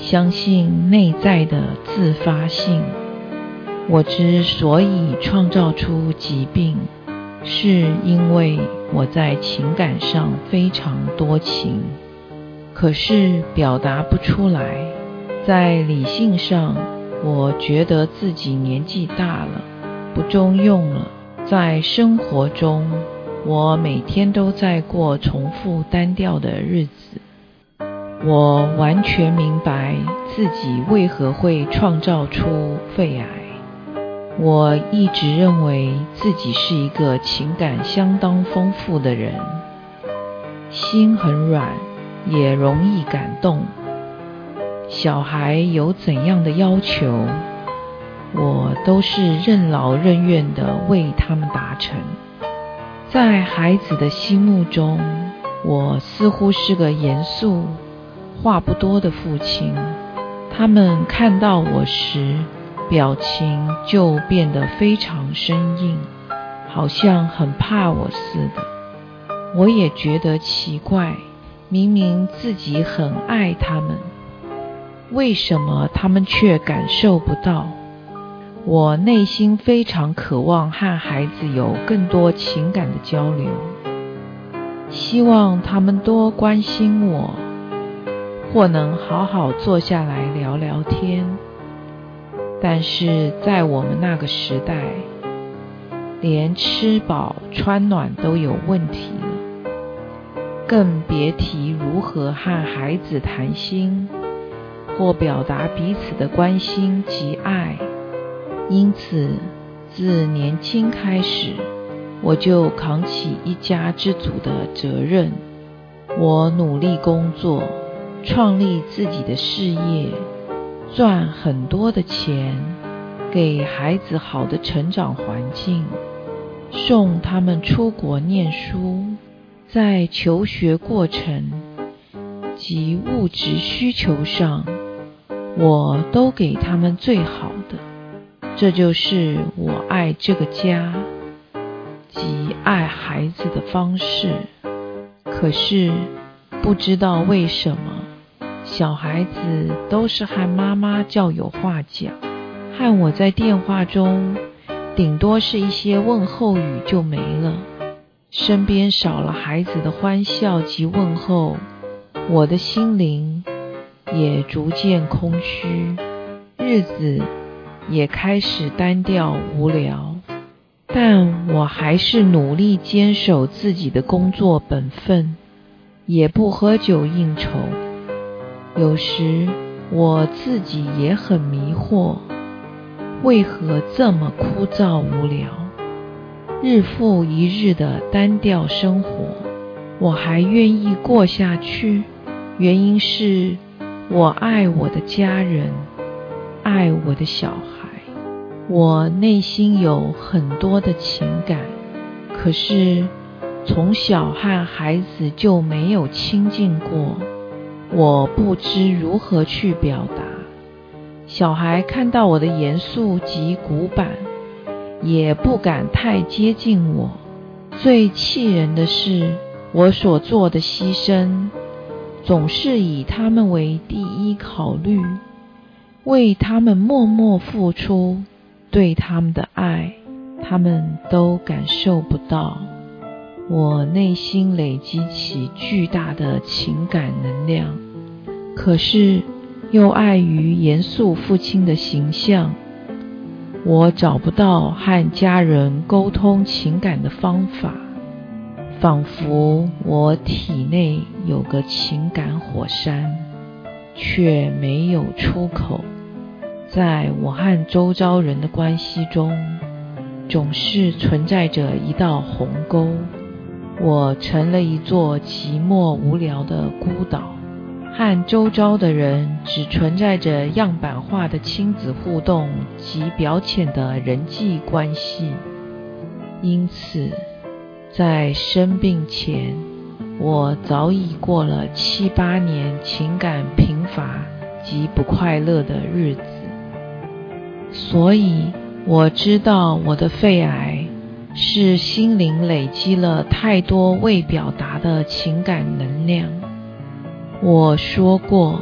相信内在的自发性。我之所以创造出疾病，是因为我在情感上非常多情，可是表达不出来。在理性上，我觉得自己年纪大了，不中用了。在生活中，我每天都在过重复单调的日子。我完全明白自己为何会创造出肺癌。我一直认为自己是一个情感相当丰富的人，心很软，也容易感动。小孩有怎样的要求，我都是任劳任怨地为他们达成。在孩子的心目中，我似乎是个严肃、话不多的父亲。他们看到我时，表情就变得非常生硬，好像很怕我似的。我也觉得奇怪，明明自己很爱他们，为什么他们却感受不到？我内心非常渴望和孩子有更多情感的交流，希望他们多关心我，或能好好坐下来聊聊天。但是在我们那个时代，连吃饱穿暖都有问题了，更别提如何和孩子谈心，或表达彼此的关心及爱。因此，自年轻开始，我就扛起一家之主的责任。我努力工作，创立自己的事业，赚很多的钱，给孩子好的成长环境，送他们出国念书。在求学过程及物质需求上，我都给他们最好的。这就是我爱这个家及爱孩子的方式。可是不知道为什么，小孩子都是和妈妈较有话讲，和我在电话中顶多是一些问候语就没了。身边少了孩子的欢笑及问候，我的心灵也逐渐空虚，日子也开始单调无聊。但我还是努力坚守自己的工作本分，也不喝酒应酬。有时我自己也很迷惑，为何这么枯燥无聊？日复一日的单调生活，我还愿意过下去。原因是我爱我的家人，爱我的小孩。我内心有很多的情感，可是从小和孩子就没有亲近过，我不知如何去表达。小孩看到我的严肃及古板，也不敢太接近我。最气人的是，我所做的牺牲总是以他们为第一考虑，为他们默默付出，对他们的爱，他们都感受不到。我内心累积起巨大的情感能量，可是又碍于严肃父亲的形象，我找不到和家人沟通情感的方法，仿佛我体内有个情感火山，却没有出口。在我和周遭人的关系中，总是存在着一道鸿沟。我成了一座寂寞无聊的孤岛，和周遭的人只存在着样板化的亲子互动及表浅的人际关系。因此，在生病前，我早已过了7、8年情感贫乏及不快乐的日子。所以我知道我的肺癌是心灵累积了太多未表达的情感能量。我说过，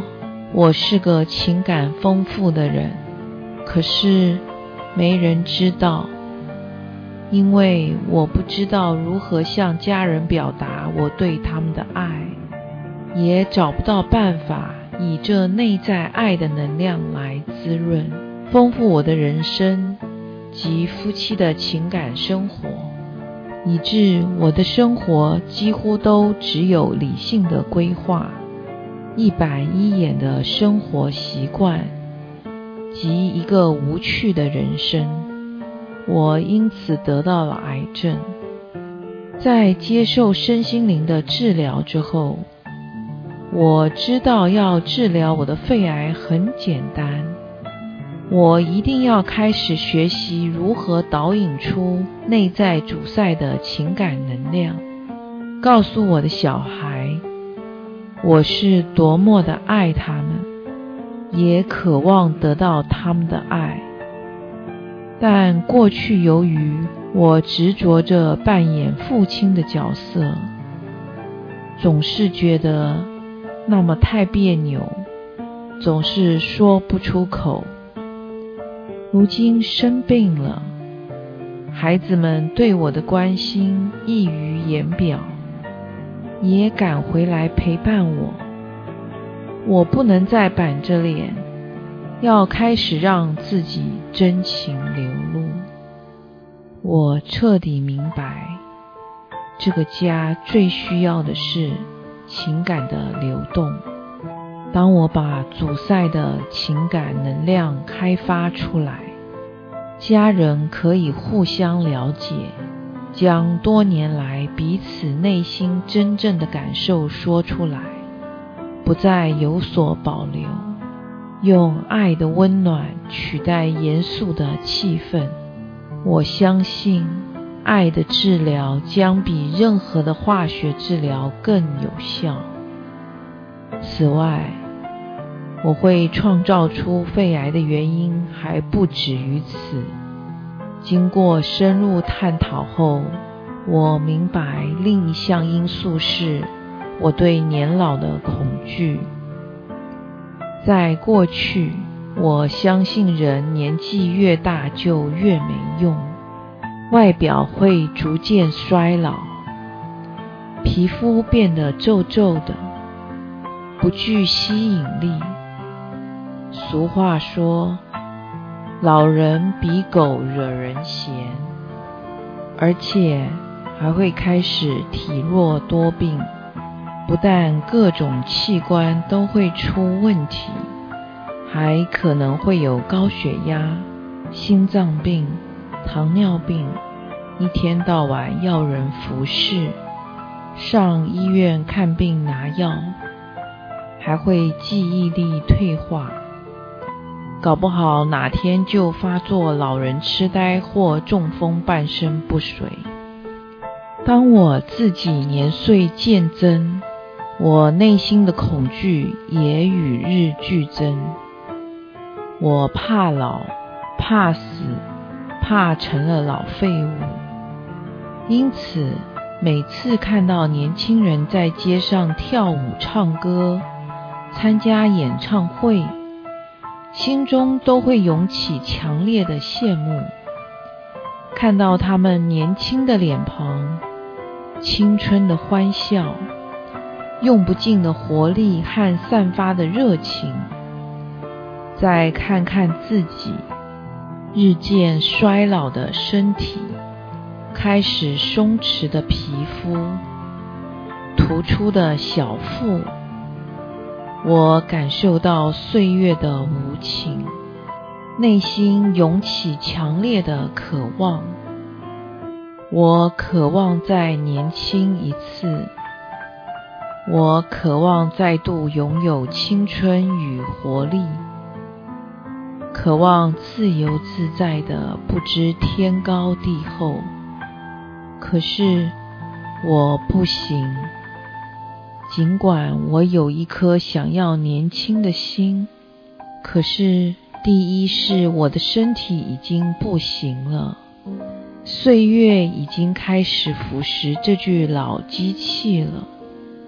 我是个情感丰富的人，可是没人知道，因为我不知道如何向家人表达我对他们的爱，也找不到办法以这内在爱的能量来滋润、丰富我的人生及夫妻的情感生活，以致我的生活几乎都只有理性的规划、一板一眼的生活习惯及一个无趣的人生。我因此得到了癌症。在接受身心灵的治疗之后，我知道要治疗我的肺癌很简单，我一定要开始学习如何导引出内在主宰的情感能量，告诉我的小孩，我是多么的爱他们，也渴望得到他们的爱。但过去由于我执着着扮演父亲的角色，总是觉得那么太别扭，总是说不出口。如今生病了，孩子们对我的关心溢于言表，也赶回来陪伴我。我不能再板着脸，要开始让自己真情流露。我彻底明白，这个家最需要的是情感的流动。当我把阻塞的情感能量开发出来，家人可以互相了解，将多年来彼此内心真正的感受说出来，不再有所保留，用爱的温暖取代严肃的气氛。我相信爱的治疗将比任何的化学治疗更有效。此外，我会创造出肺癌的原因还不止于此。经过深入探讨后，我明白另一项因素是我对年老的恐惧。在过去，我相信人年纪越大就越没用，外表会逐渐衰老，皮肤变得皱皱的，不具吸引力。俗话说，老人比狗惹人嫌，而且还会开始体弱多病，不但各种器官都会出问题，还可能会有高血压、心脏病、糖尿病，一天到晚要人服侍，上医院看病拿药，还会记忆力退化，搞不好哪天就发作老人痴呆或中风半身不遂。当我自己年岁渐增，我内心的恐惧也与日俱增。我怕老，怕死，怕成了老废物。因此，每次看到年轻人在街上跳舞、唱歌、参加演唱会，心中都会涌起强烈的羡慕。看到他们年轻的脸庞、青春的欢笑、用不尽的活力和散发的热情，再看看自己日渐衰老的身体，开始松弛的皮肤，突出的小腹，我感受到岁月的无情，内心涌起强烈的渴望。我渴望再年轻一次，我渴望再度拥有青春与活力，渴望自由自在的不知天高地厚。可是我不行，尽管我有一颗想要年轻的心，可是第一是我的身体已经不行了，岁月已经开始腐蚀这具老机器了。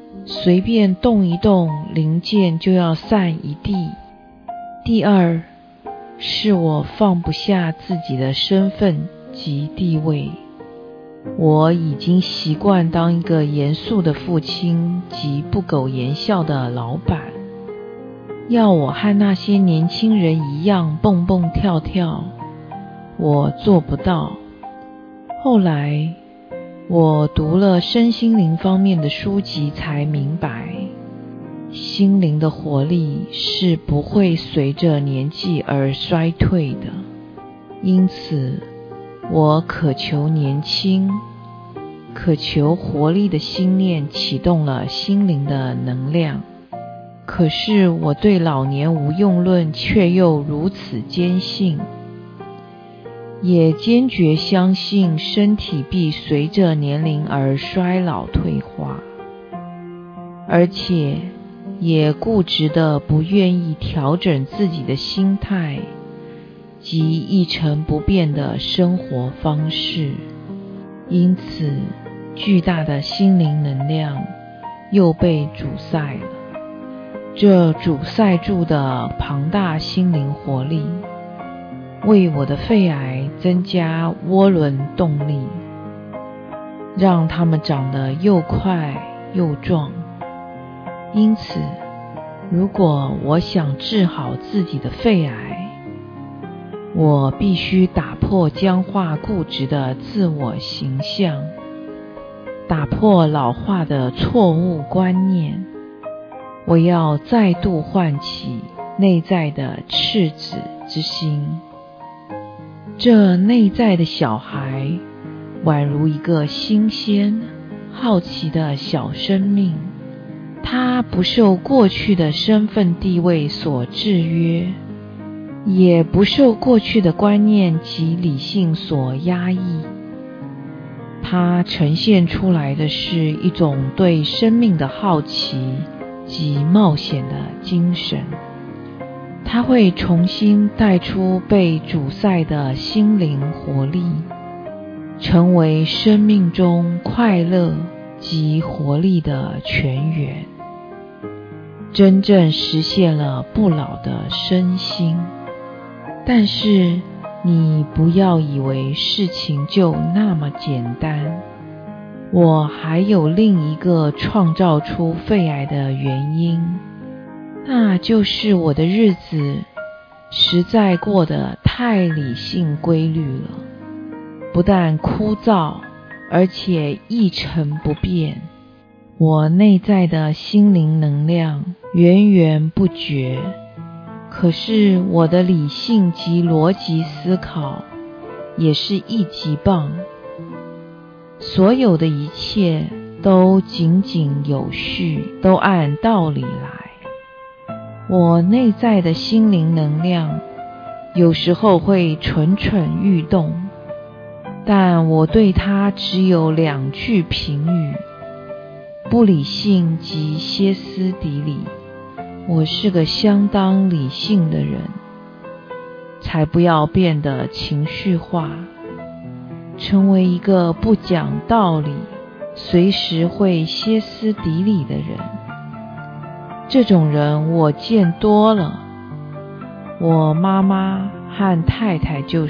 随便动一动，零件就要散一地。第二，是我放不下自己的身份及地位。我已经习惯当一个严肃的父亲及不苟言笑的老板，要我和那些年轻人一样蹦蹦跳跳，我做不到。后来我读了身心灵方面的书籍，才明白心灵的活力是不会随着年纪而衰退的。因此我渴求年轻，渴求活力的心念启动了心灵的能量。可是我对老年无用论却又如此坚信，也坚决相信身体必随着年龄而衰老退化，而且也固执地不愿意调整自己的心态及一成不变的生活方式。因此巨大的心灵能量又被阻塞了。这阻塞住的庞大心灵活力为我的肺癌增加涡轮动力，让它们长得又快又壮。因此如果我想治好自己的肺癌，我必须打破僵化固执的自我形象，打破老化的错误观念。我要再度唤起内在的赤子之心。这内在的小孩宛如一个新鲜好奇的小生命，他不受过去的身份地位所制约，也不受过去的观念及理性所压抑。它呈现出来的是一种对生命的好奇及冒险的精神。它会重新带出被阻塞的心灵活力，成为生命中快乐及活力的泉源，真正实现了不老的身心。但是你不要以为事情就那么简单，我还有另一个创造出肺癌的原因，那就是我的日子实在过得太理性规律了，不但枯燥，而且一成不变。我内在的心灵能量源源不绝，可是我的理性及逻辑思考也是一级棒，所有的一切都井井有序，都按道理来。我内在的心灵能量有时候会蠢蠢欲动，但我对它只有2句评语：不理性及歇斯底里。我是个相当理性的人，才不要变得情绪化，成为一个不讲道理，随时会歇斯底里的人。这种人我见多了，我妈妈和太太就是，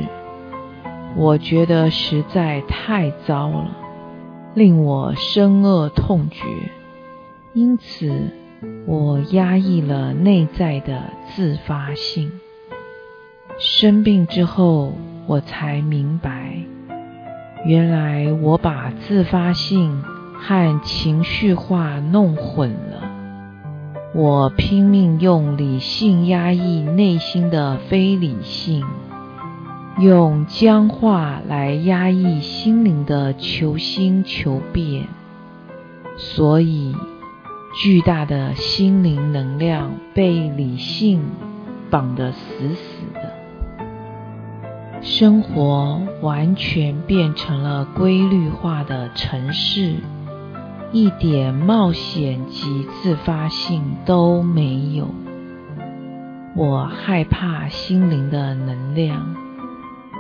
我觉得实在太糟了，令我深恶痛绝。因此我压抑了内在的自发性。生病之后，我才明白，原来我把自发性和情绪化弄混了。我拼命用理性压抑内心的非理性，用僵化来压抑心灵的求新求变，所以巨大的心灵能量被理性绑得死死的，生活完全变成了规律化的程式，一点冒险及自发性都没有。我害怕心灵的能量，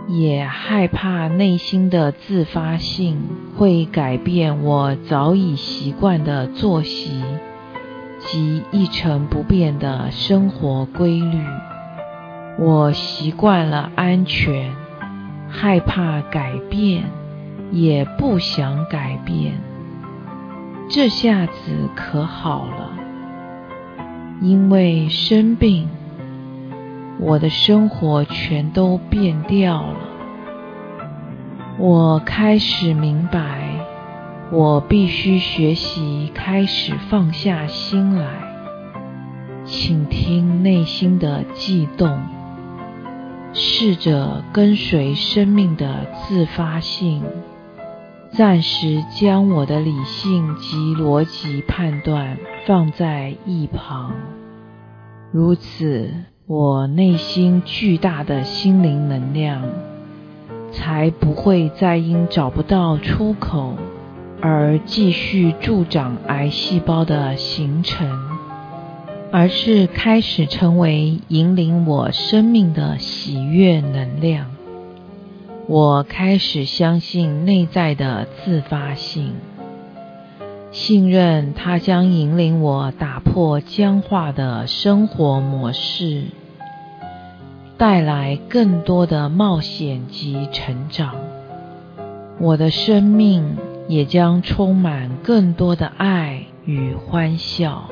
也害怕内心的自发性会改变我早已习惯的作息及一成不变的生活规律。我习惯了安全，害怕改变，也不想改变。这下子可好了，因为生病，我的生活全都变掉了。我开始明白，我必须学习开始放下心来，倾听内心的悸动，试着跟随生命的自发性，暂时将我的理性及逻辑判断放在一旁。如此，我内心巨大的心灵能量才不会再因找不到出口而继续助长癌细胞的形成，而是开始成为引领我生命的喜悦能量。我开始相信内在的自发性，信任它将引领我打破僵化的生活模式，带来更多的冒险及成长。我的生命也将充满更多的爱与欢笑。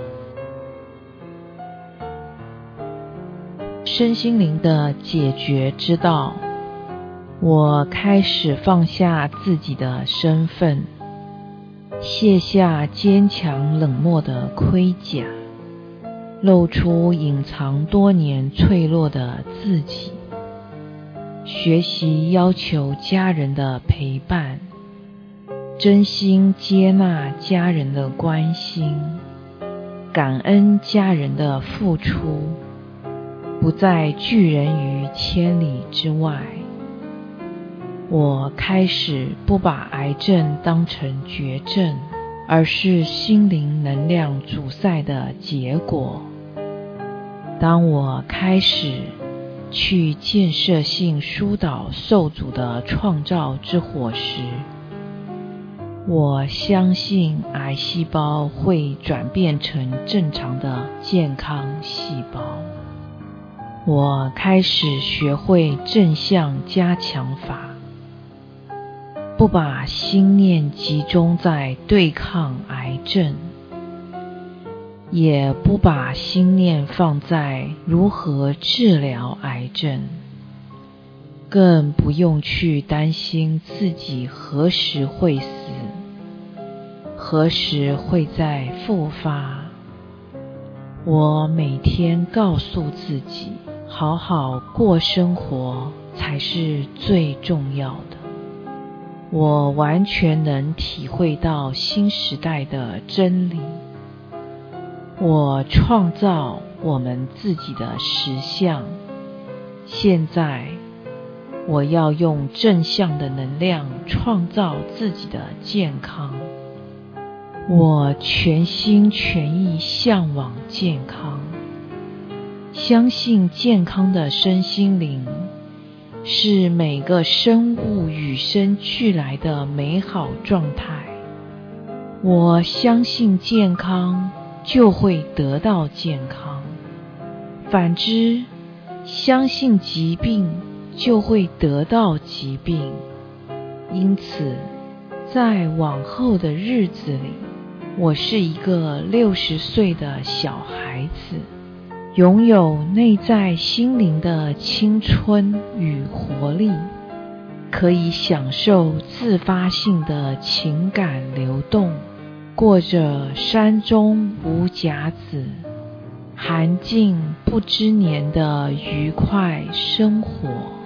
身心灵的解决之道，我开始放下自己的身份，卸下坚强冷漠的盔甲，露出隐藏多年脆弱的自己，学习要求家人的陪伴，真心接纳家人的关心，感恩家人的付出，不再拒人于千里之外。我开始不把癌症当成绝症，而是心灵能量阻塞的结果。当我开始去建设性疏导受阻的创造之火时，我相信癌细胞会转变成正常的健康细胞。我开始学会正向加强法，不把心念集中在对抗癌症，也不把心念放在如何治疗癌症，更不用去担心自己何时会死，何时会再复发。我每天告诉自己，好好过生活才是最重要的。我完全能体会到新时代的真理。我创造我们自己的实相。现在，我要用正向的能量创造自己的健康。我全心全意向往健康，相信健康的身心灵是每个生物与生俱来的美好状态。我相信健康就会得到健康，反之，相信疾病就会得到疾病。因此，在往后的日子里，我是一个60岁的小孩子，拥有内在心灵的青春与活力，可以享受自发性的情感流动，过着山中无甲子，寒尽不知年的愉快生活。